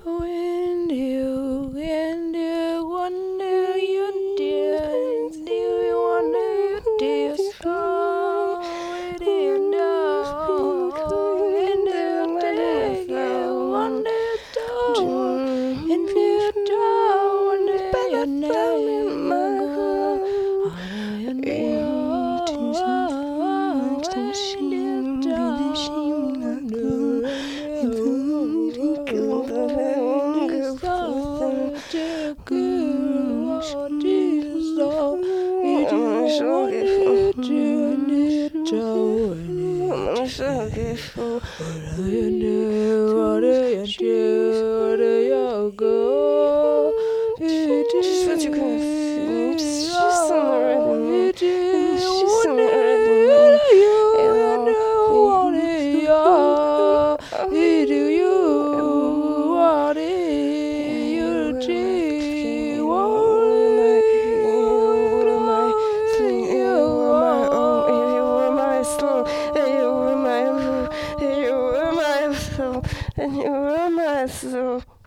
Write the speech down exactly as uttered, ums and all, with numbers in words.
When do you, when do you, when do you dare, do you want to dare so? When do you know, when do you take it, when do you do, when do you do, when do you name go, how do you know, when do you do, I'm so grateful. What do you do? What do you do? What do you go? Just what you can feel. Just, just on the rhythm. Just on the rhythm. Do you want it? You and you were my soul.